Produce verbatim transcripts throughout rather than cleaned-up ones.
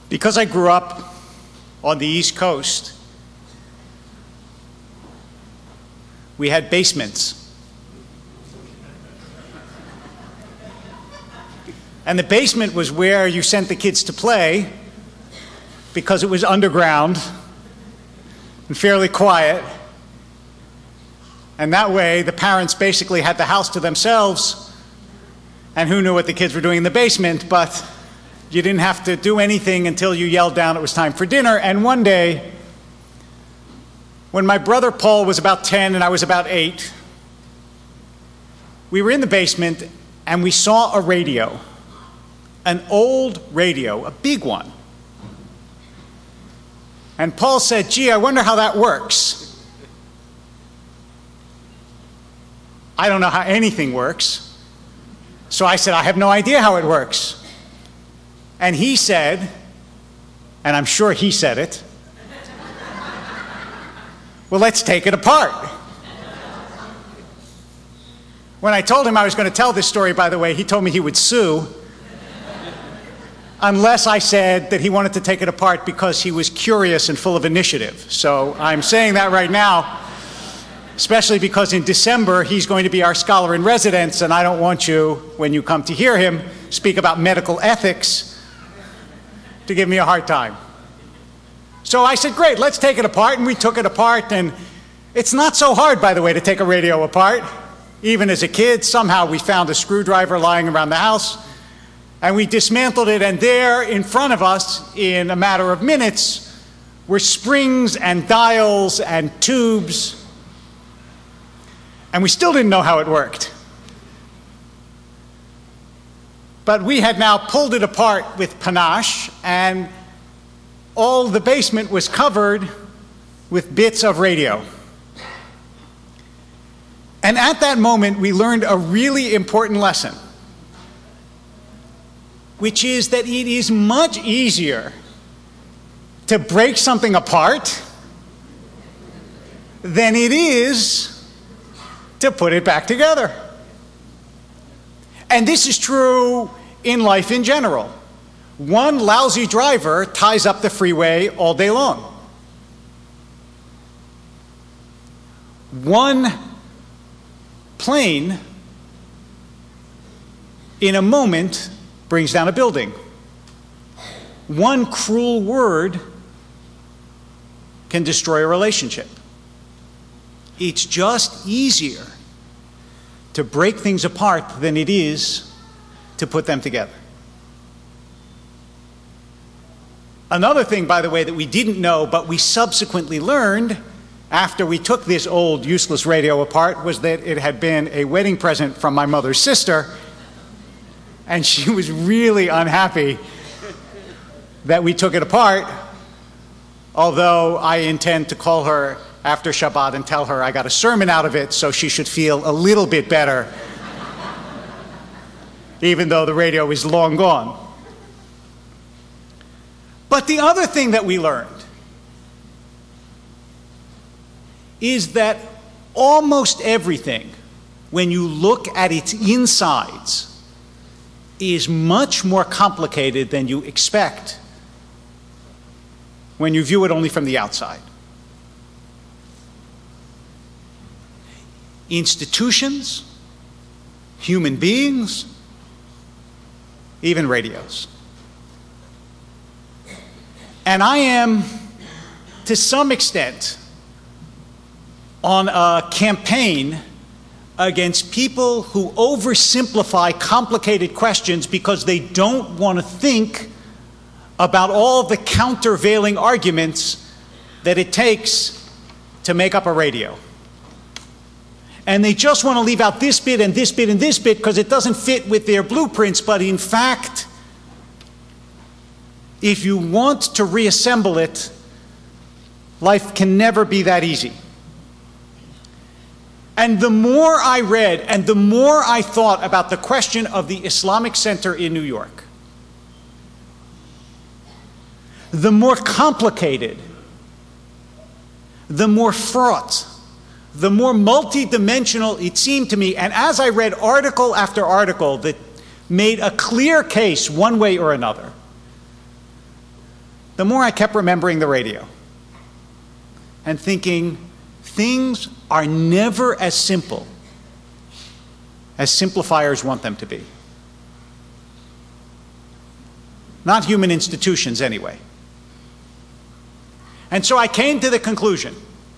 Because I grew up on the East Coast, we had basements. And the basement was where you sent the kids to play because it was underground and fairly quiet. And that way, the parents basically had the house to themselves, and who knew what the kids were doing in the basement, but you didn't have to do anything until you yelled down it was time for dinner. And one day, when my brother Paul was about ten and I was about eight, we were in the basement and we saw a radio, an old radio, a big one. And Paul said, "Gee, I wonder how that works." I don't know how anything works. So I said, "I have no idea how it works." And he said, and I'm sure he said it, "Well, let's take it apart." When I told him I was going to tell this story, by the way, he told me he would sue unless I said that he wanted to take it apart because he was curious and full of initiative. So I'm saying that right now, especially because in December he's going to be our scholar in residence, and I don't want you, when you come to hear him speak about medical ethics, to give me a hard time. So I said, "Great, let's take it apart," and we took it apart, and it's not so hard, by the way, to take a radio apart. Even as a kid, somehow we found a screwdriver lying around the house, and we dismantled it, and there in front of us, in a matter of minutes, were springs and dials and tubes, and we still didn't know how it worked. But we had now pulled it apart with panache, and all the basement was covered with bits of radio. And at that moment, we learned a really important lesson, which is that it is much easier to break something apart than it is to put it back together. And this is true in life in general. One lousy driver ties up the freeway all day long. One plane, in a moment, brings down a building. One cruel word can destroy a relationship. It's just easier to break things apart than it is to put them together. Another thing, by the way, that we didn't know, but we subsequently learned after we took this old useless radio apart, was that it had been a wedding present from my mother's sister, and she was really unhappy that we took it apart, although I intend to call her after Shabbat and tell her I got a sermon out of it, so she should feel a little bit better, even though the radio is long gone. But the other thing that we learned is that almost everything, when you look at its insides, is much more complicated than you expect when you view it only from the outside. Institutions, human beings, even radios. And I am, to some extent, on a campaign against people who oversimplify complicated questions because they don't want to think about all the countervailing arguments that it takes to make up a radio. And they just want to leave out this bit and this bit and this bit because it doesn't fit with their blueprints, but in fact, if you want to reassemble it, life can never be that easy. And the more I read and the more I thought about the question of the Islamic Center in New York, the more complicated, the more fraught, the more multidimensional it seemed to me. And as I read article after article that made a clear case one way or another, the more I kept remembering the radio and thinking, things are never as simple as simplifiers want them to be. Not human institutions, anyway. And so I came to the conclusion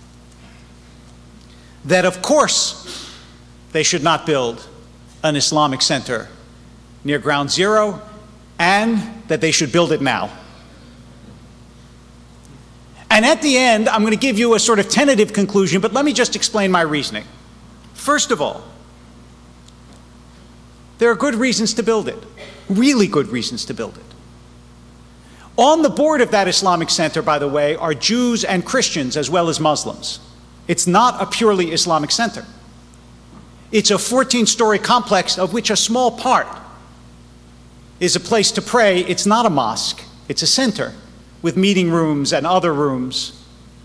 that, of course, they should not build an Islamic center near Ground Zero, and that they should build it now. And at the end, I'm going to give you a sort of tentative conclusion, but let me just explain my reasoning. First of all, there are good reasons to build it, really good reasons to build it. On the board of that Islamic center, by the way, are Jews and Christians as well as Muslims. It's not a purely Islamic center. It's a fourteen-story complex of which a small part is a place to pray. It's not a mosque. It's a center with meeting rooms and other rooms.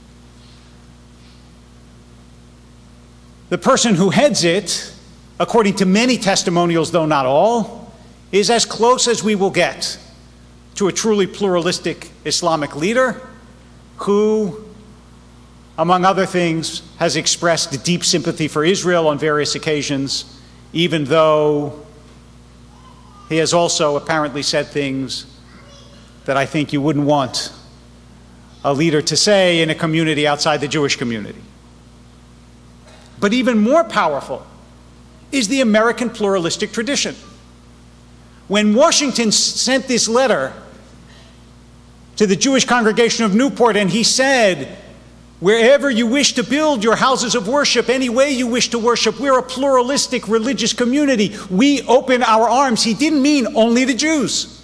The person who heads it, according to many testimonials, though not all, is as close as we will get to a truly pluralistic Islamic leader who, among other things, has expressed deep sympathy for Israel on various occasions, even though he has also apparently said things that I think you wouldn't want a leader to say in a community outside the Jewish community. But even more powerful is the American pluralistic tradition. When Washington sent this letter to the Jewish congregation of Newport, and he said, wherever you wish to build your houses of worship, any way you wish to worship, we're a pluralistic religious community. We open our arms. He didn't mean only the Jews.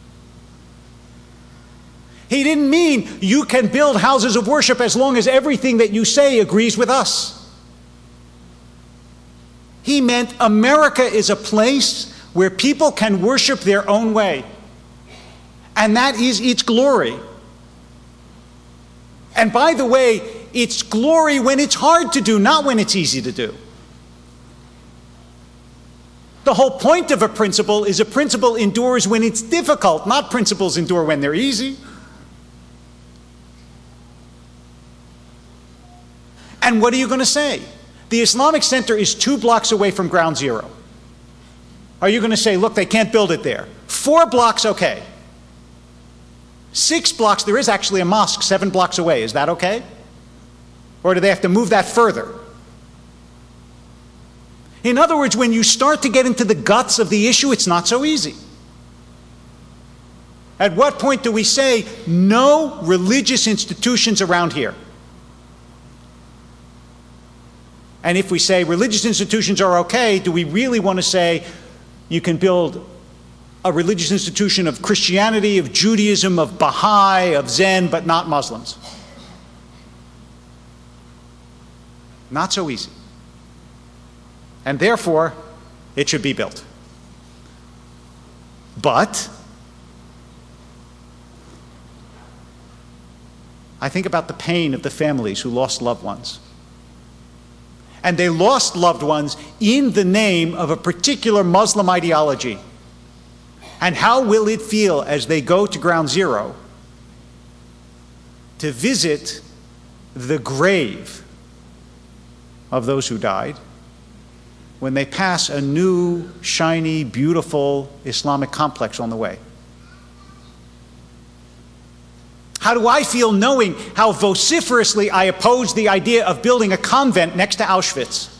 He didn't mean you can build houses of worship as long as everything that you say agrees with us. He meant America is a place where people can worship their own way. And that is its glory. And by the way, it's glory when it's hard to do, not when it's easy to do. The whole point of a principle is a principle endures when it's difficult, not principles endure when they're easy. And what are you going to say? The Islamic Center is two blocks away from Ground Zero. Are you going to say, look, they can't build it there? Four blocks, okay. Six blocks, there is actually a mosque seven blocks away. Is that okay? Or do they have to move that further? In other words, when you start to get into the guts of the issue, it's not so easy. At what point do we say, no religious institutions around here? And if we say religious institutions are okay, do we really want to say you can build a religious institution of Christianity, of Judaism, of Baha'i, of Zen, but not Muslims? Not so easy. And therefore, it should be built. But I think about the pain of the families who lost loved ones. And they lost loved ones in the name of a particular Muslim ideology. And how will it feel as they go to Ground Zero to visit the grave of those who died when they pass a new, shiny, beautiful Islamic complex on the way? How do I feel knowing how vociferously I oppose the idea of building a convent next to Auschwitz?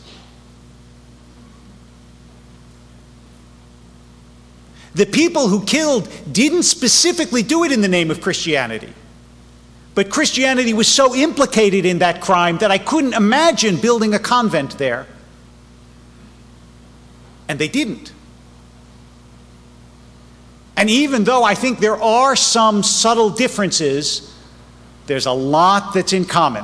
The people who killed didn't specifically do it in the name of Christianity. But Christianity was so implicated in that crime that I couldn't imagine building a convent there. And they didn't. And even though I think there are some subtle differences, there's a lot that's in common.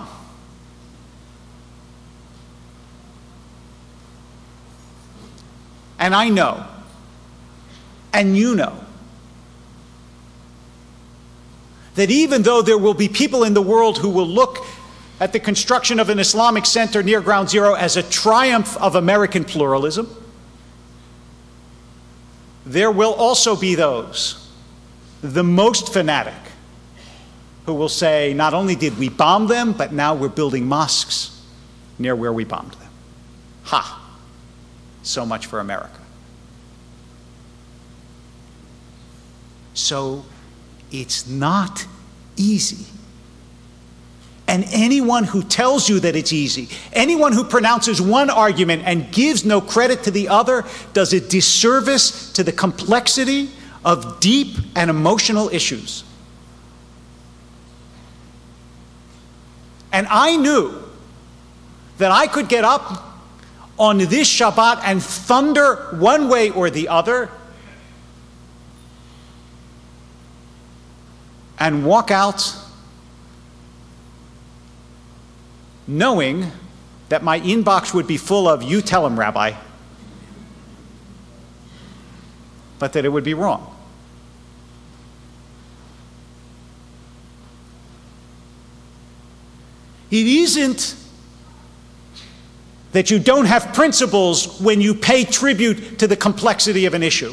And I know, and you know, that even though there will be people in the world who will look at the construction of an Islamic center near Ground Zero as a triumph of American pluralism, there will also be those, the most fanatic, who will say, not only did we bomb them, but now we're building mosques near where we bombed them. Ha! So much for America. So it's not easy. And anyone who tells you that it's easy, anyone who pronounces one argument and gives no credit to the other, does a disservice to the complexity of deep and emotional issues. And I knew that I could get up on this Shabbat and thunder one way or the other and walk out knowing that my inbox would be full of, "You tell him, Rabbi," but that it would be wrong. It isn't that you don't have principles when you pay tribute to the complexity of an issue.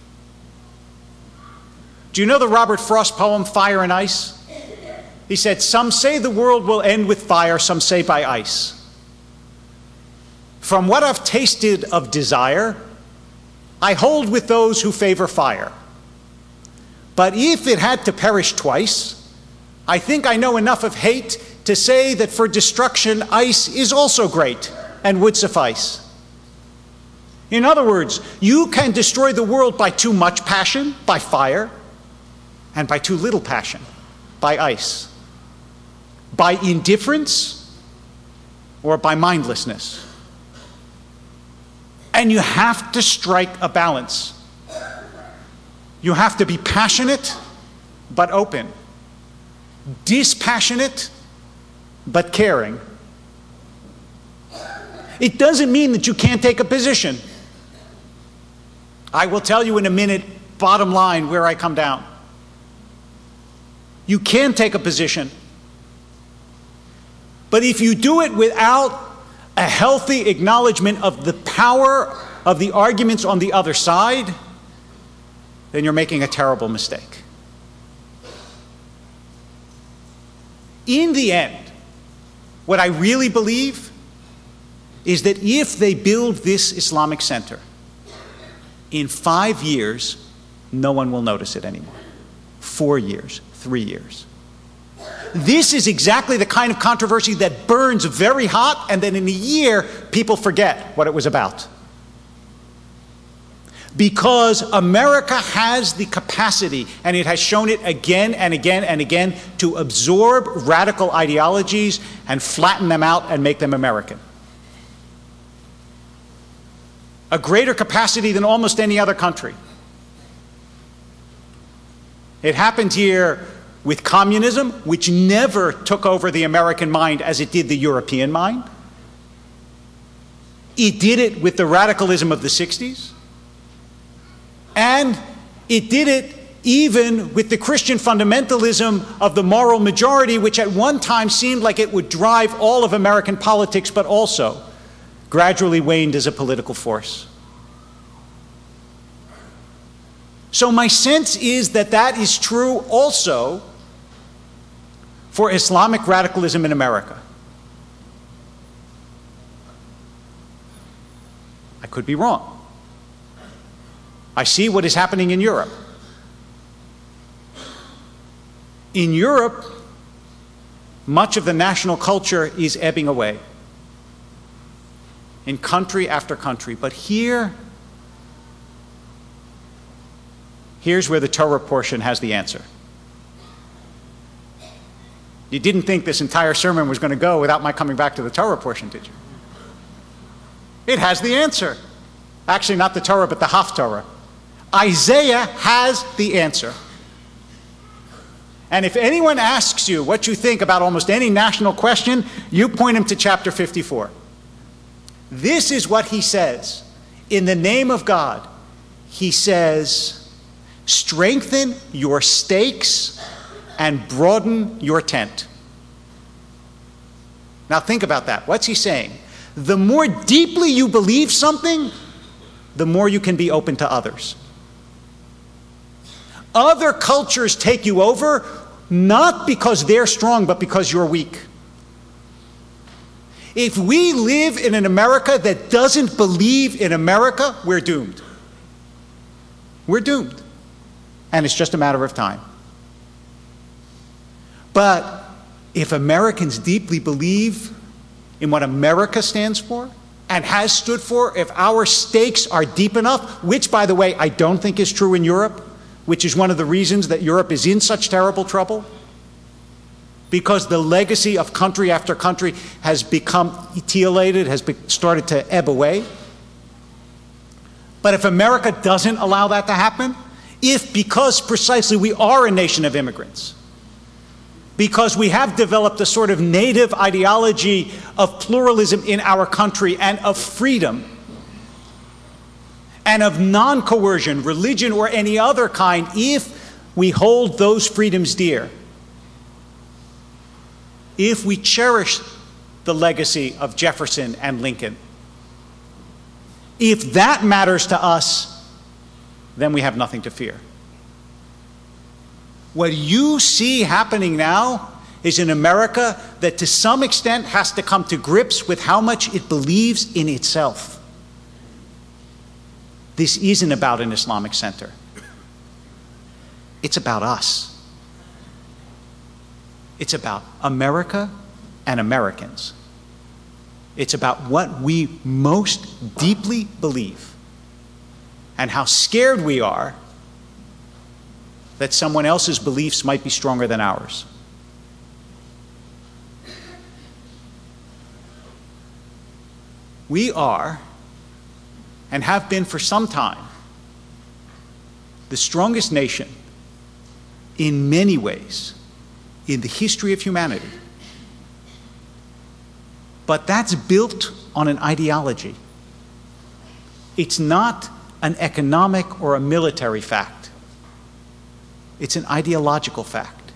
Do you know the Robert Frost poem, Fire and Ice? He said, "Some say the world will end with fire, some say by ice. From what I've tasted of desire, I hold with those who favor fire. But if it had to perish twice, I think I know enough of hate to say that for destruction, ice is also great and would suffice." In other words, you can destroy the world by too much passion, by fire, and by too little passion, by ice, by indifference, or by mindlessness. And you have to strike a balance. You have to be passionate, but open. Dispassionate, but caring. It doesn't mean that you can't take a position. I will tell you in a minute, bottom line, where I come down. You can take a position. But if you do it without a healthy acknowledgement of the power of the arguments on the other side, then you're making a terrible mistake. In the end, what I really believe is that if they build this Islamic center, in five years, no one will notice it anymore. Four years, three years. This is exactly the kind of controversy that burns very hot, and then in a year, people forget what it was about. Because America has the capacity, and it has shown it again and again and again, to absorb radical ideologies and flatten them out and make them American. A greater capacity than almost any other country. It happened here with communism, which never took over the American mind as it did the European mind. It did it with the radicalism of the sixties. And it did it even with the Christian fundamentalism of the moral majority, which at one time seemed like it would drive all of American politics, but also gradually waned as a political force. So my sense is that that is true also for Islamic radicalism in America. I could be wrong. I see what is happening in Europe. In Europe, much of the national culture is ebbing away in country after country. But here, here's where the Torah portion has the answer. You didn't think this entire sermon was going to go without my coming back to the Torah portion, did you? It has the answer. Actually, not the Torah, but the Haftorah. Isaiah has the answer. And if anyone asks you what you think about almost any national question, you point him to chapter fifty-four. This is what he says. In the name of God, he says, strengthen your stakes and broaden your tent. Now think about that. What's he saying? The more deeply you believe something, the more you can be open to others. Other cultures take you over not because they're strong, but because you're weak. If we live in an America that doesn't believe in America, we're doomed. We're doomed. And it's just a matter of time. But if Americans deeply believe in what America stands for and has stood for, if our stakes are deep enough, which, by the way, I don't think is true in Europe, which is one of the reasons that Europe is in such terrible trouble, because the legacy of country after country has become etiolated, has be started to ebb away. But if America doesn't allow that to happen, if because precisely we are a nation of immigrants, because we have developed a sort of native ideology of pluralism in our country and of freedom and of non-coercion, religion or any other kind, if we hold those freedoms dear, if we cherish the legacy of Jefferson and Lincoln, if that matters to us, then we have nothing to fear. What you see happening now is an America that to some extent has to come to grips with how much it believes in itself. This isn't about an Islamic center. It's about us. It's about America and Americans. It's about what we most deeply believe and how scared we are that someone else's beliefs might be stronger than ours. We are, and have been for some time, the strongest nation in many ways in the history of humanity. But that's built on an ideology. It's not an economic or a military fact. It's an ideological fact.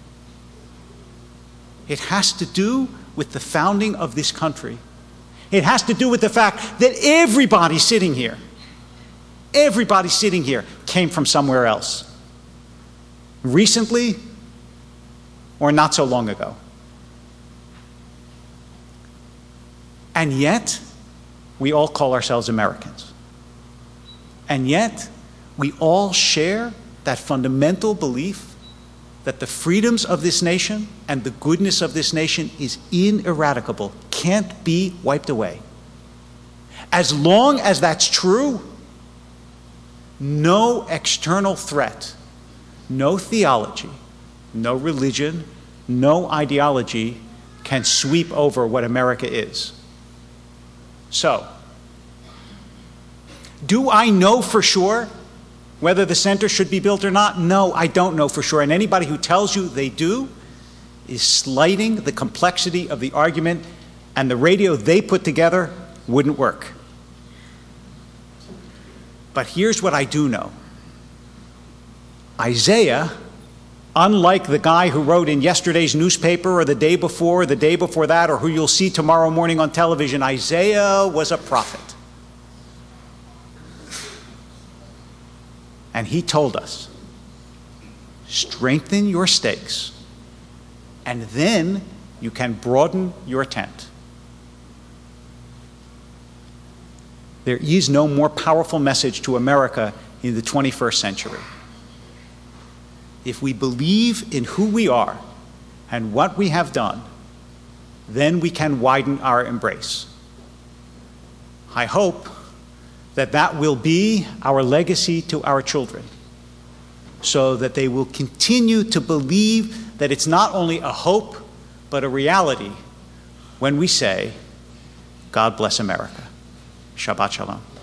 It has to do with the founding of this country. It has to do with the fact that everybody sitting here, everybody sitting here came from somewhere else. Recently or not so long ago. And yet, we all call ourselves Americans. And yet, we all share that fundamental belief that the freedoms of this nation and the goodness of this nation is ineradicable, can't be wiped away. As long as that's true, no external threat, no theology, no religion, no ideology can sweep over what America is. So, do I know for sure whether the center should be built or not? No, I don't know for sure. And anybody who tells you they do is slighting the complexity of the argument, and the radio they put together wouldn't work. But here's what I do know. Isaiah, unlike the guy who wrote in yesterday's newspaper or the day before, or the day before that, or who you'll see tomorrow morning on television, Isaiah was a prophet. And he told us, strengthen your stakes, and then you can broaden your tent. There is no more powerful message to America in the twenty-first century. If we believe in who we are and what we have done, then we can widen our embrace. I hope that that will be our legacy to our children, so that they will continue to believe that it's not only a hope, but a reality when we say, God bless America. Shabbat Shalom.